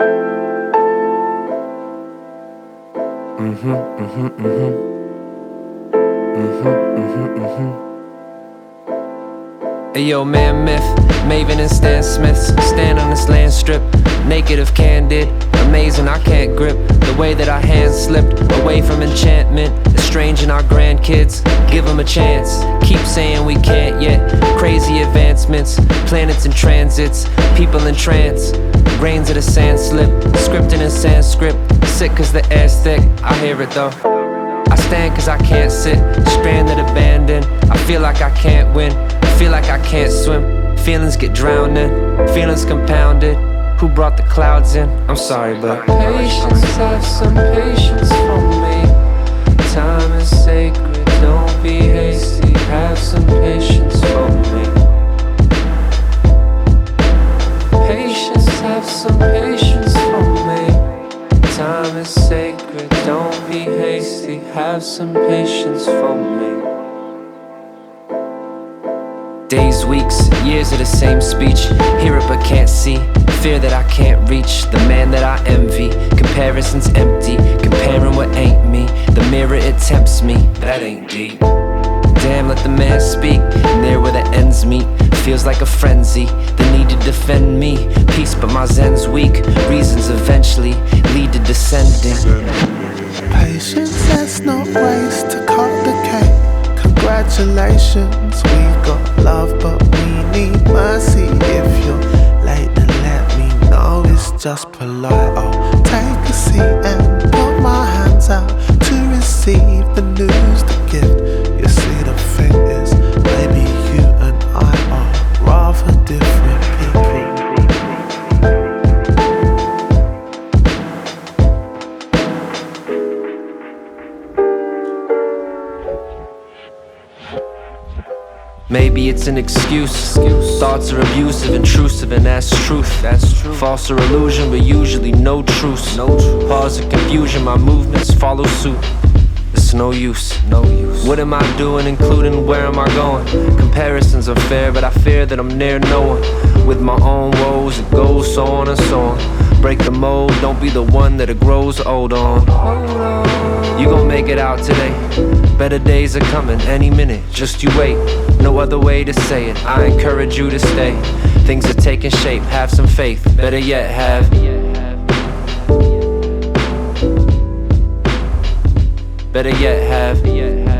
Ayo, man, myth, Maven and Stan Smiths stand on this land strip, naked if candid, amazing I can't grip the way that our hands slipped away from enchantment, estranging our grandkids. Give them a chance, keep saying we can't yet. Crazy advancements, planets in transits, people in trance, grains of the sand slip, scripting in Sanskrit. Sick cause the air's thick, I hear it though. I stand cause I can't sit, stranded, abandoned. I feel like I can't win, I feel like I can't swim. Feelings get drowned in, feelings compounded. Who brought the clouds in? I'm sorry, but patience, have some patience for me. Time is sacred, don't be hasty. Have some patience for me. Patience, have some patience for me. Time is sacred, don't be hasty. Have some patience for me. days, weeks, years of the same speech. Hear it but can't see, fear that I can't reach. The man that I envy, comparison's empty. Comparing what ain't me, the mirror it tempts me. That ain't deep. Damn, let the man speak, and there where the ends meet feels like a frenzy, the need to defend me. Peace but my zen's weak, reasons eventually lead to descending. Patience, there's no ways to cut the cake. Congratulations, we got love but we need mercy. If you're late then let me know, it's just polite. I'll take a seat and put my hands out to receive the news, the gift. You see, the thing is, maybe you and I are rather different people. Maybe it's an excuse. Thoughts are abusive, intrusive, and that's truth. False or illusion, but usually no truce. Pause of confusion, my movements follow suit. It's no use. What am I doing, including where am I going? Comparisons are fair, but I fear that I'm near no one. With my own woes, it goes so on and so on. Break the mold, don't be the one that it grows old on. You gon' make it out today. Better days are coming any minute, just you wait. No other way to say it, I encourage you to stay. Things are taking shape, have some faith. Better yet, have. Better yet, have.